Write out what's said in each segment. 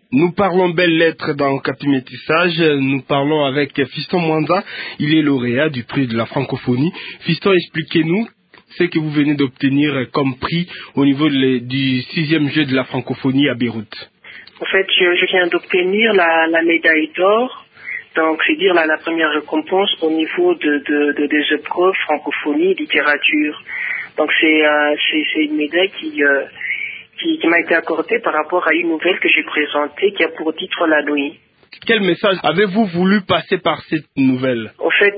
Nous parlons belles lettres dans Katimétissage. Nous parlons avec Fiston Mwanza. Il est lauréat du prix de la francophonie. Fiston, expliquez-nous ce que vous venez d'obtenir comme prix au niveau du 6e jeu de la francophonie à Beyrouth. En fait, je viens d'obtenir la médaille d'or. Donc, c'est dire la première récompense au niveau des épreuves francophonie, littérature. Donc, c'est une médaille qui m'a été accordée par rapport à une nouvelle que j'ai présentée qui a pour titre La Nuit. Quel message avez-vous voulu passer par cette nouvelle? Au fait,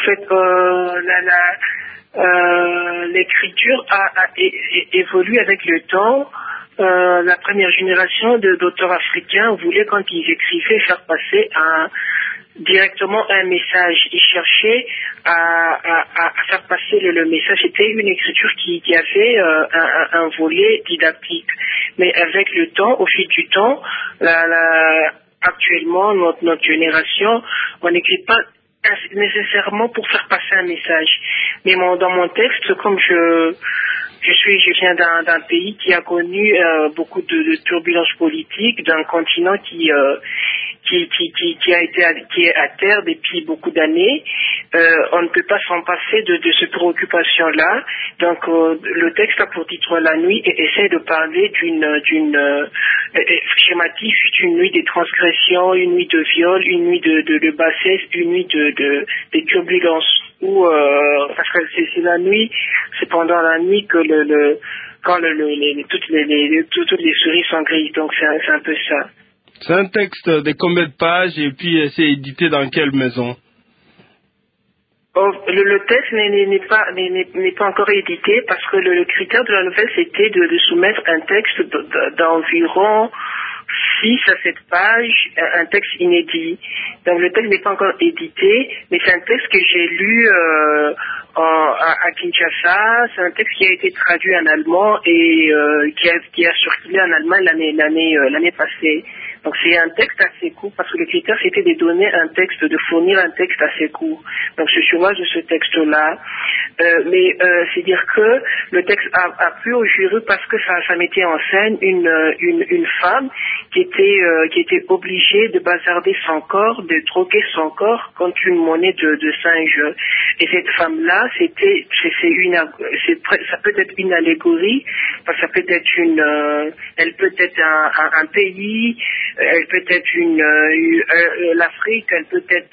l'écriture a évolué avec le temps. La première génération d'auteurs africains voulait, quand ils écrivaient, faire passer directement un message. Ils cherchaient à faire passer le message. C'était une écriture qui avait un volet didactique. Mais avec le temps, au fil du temps, actuellement, notre génération, on n'écrit pas nécessairement pour faire passer un message. Mais dans mon texte, comme je viens d'un pays qui a connu beaucoup de turbulences politiques, d'un continent qui est à terre depuis beaucoup d'années. On ne peut pas s'en passer de cette préoccupation-là. Donc, le texte a pour titre La Nuit et essaie de parler d'une schématique, d'une nuit des transgressions, une nuit de viol, une nuit de bassesse, une nuit de turbulences. Parce que c'est la nuit, c'est pendant la nuit que toutes les souris sont grises. Donc, c'est un peu ça. C'est un texte de combien de pages et puis c'est édité dans quelle maison? Le texte n'est pas encore édité parce que le critère de la nouvelle c'était de soumettre un texte d'environ 6 à 7 pages, un texte inédit. Donc le texte n'est pas encore édité, mais c'est un texte que j'ai lu à Kinshasa. C'est un texte qui a été traduit en allemand et qui a circulé en Allemagne l'année passée. Donc c'est un texte assez court parce que le critère c'était de fournir un texte assez court. Donc je suis de ce texte-là. Mais c'est dire que le texte a plu au jury parce que ça mettait en scène une femme qui était obligée de bazarder son corps, de troquer son corps contre une monnaie de singe. Et cette femme-là, ça peut être une allégorie, parce que ça peut être elle peut être un pays, elle peut être l'Afrique, elle peut être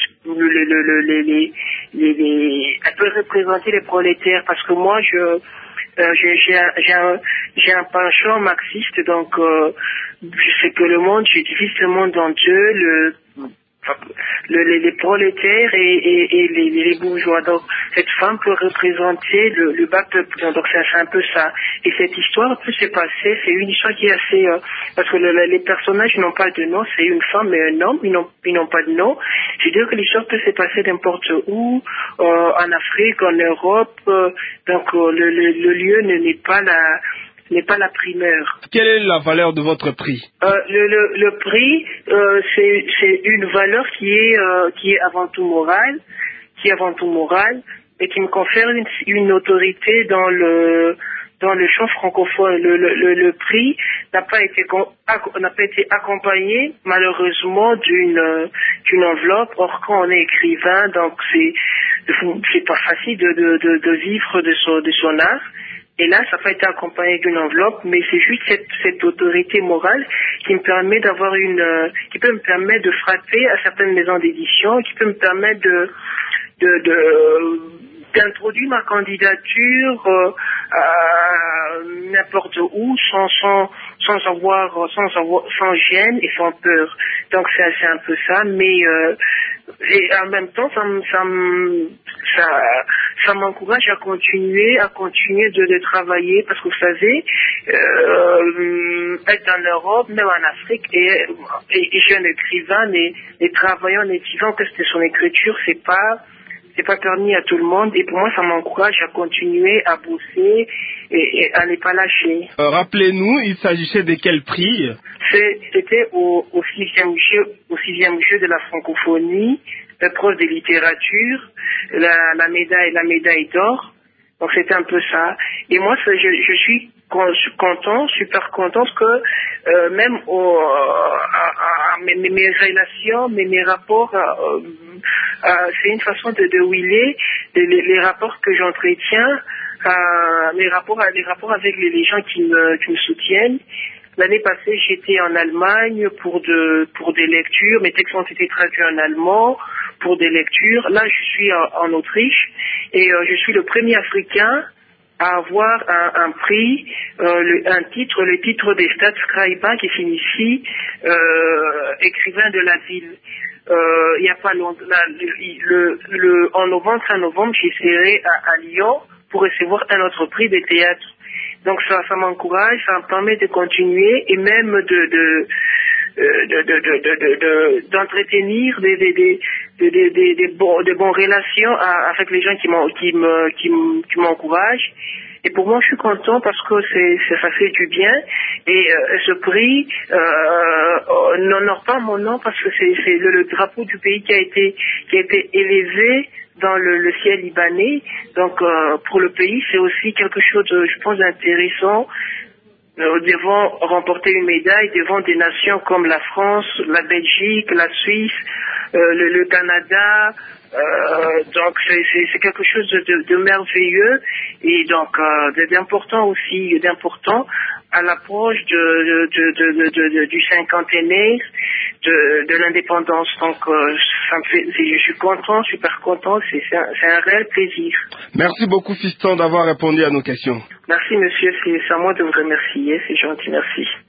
elle peut représenter les prolétaires, parce que moi j'ai un penchant marxiste, donc je sais que je divise le monde en deux, les prolétaires et les bourgeois. Donc cette femme peut représenter le bas peuple. Donc c'est un peu ça. Et cette histoire peut se passer, c'est une histoire qui est assez parce que les personnages n'ont pas de nom, c'est une femme et un homme, ils n'ont pas de nom. C'est-à-dire que l'histoire peut se passer n'importe où, en Afrique, en Europe, donc le lieu n'est pas la primeur. Quelle est la valeur de votre prix? Le prix, c'est une valeur qui est avant tout morale, et qui me confère une autorité dans le champ francophone. Le prix n'a pas été accompagné malheureusement d'une enveloppe. Or quand on est écrivain, donc c'est pas facile de vivre de son art. Et là, ça n'a pas été accompagné d'une enveloppe, mais c'est juste cette autorité morale qui me permet qui peut me permettre de frapper à certaines maisons d'édition, qui peut me permettre d'introduire ma candidature n'importe où sans gêne et sans peur. Donc c'est un peu ça, mais et en même temps ça m'encourage à continuer de travailler, parce que vous savez, être en Europe, même en Afrique, et jeune écrivain, les travailleurs, les vivants, que c'était son écriture, c'est pas permis à tout le monde, et pour moi ça m'encourage à continuer à bosser et à ne pas lâcher. Rappelez-nous, il s'agissait de quel prix? C'était au 6e jeu de la francophonie, épreuve de littérature, la médaille d'or. Donc c'était un peu ça. Et moi je suis content, super content, que même mes relations, mes rapports, c'est une façon de wheeler les rapports que j'entretiens, les rapports avec les gens qui me soutiennent. L'année passée, j'étais en Allemagne pour des lectures. Mes textes ont été traduits en allemand pour des lectures. Là, je suis en Autriche et je suis le premier Africain à avoir un prix, le titre des Stadtschreiber qui signifie écrivain de la ville. Il y a pas longtemps, en novembre, fin novembre, j'essaierai à Lyon pour recevoir un autre prix de théâtre. Donc ça m'encourage, ça me permet de continuer et même d'entretenir des bonnes relations avec les gens qui m'encouragent. Et pour moi, je suis content parce que ça fait du bien. Et ce prix n'honore pas mon nom parce que c'est le drapeau du pays qui a été élevé dans le ciel libanais. Donc pour le pays, c'est aussi quelque chose, je pense, d'intéressant. Nous devons remporter une médaille devant des nations comme la France, la Belgique, la Suisse, le Canada. Donc c'est quelque chose de merveilleux et donc d'important à l'approche du cinquantenaire de l'indépendance. Donc ça me fait, je suis content, super content, c'est un réel plaisir. Merci beaucoup Fiston d'avoir répondu à nos questions. Merci monsieur, c'est à moi de vous remercier, c'est gentil, merci.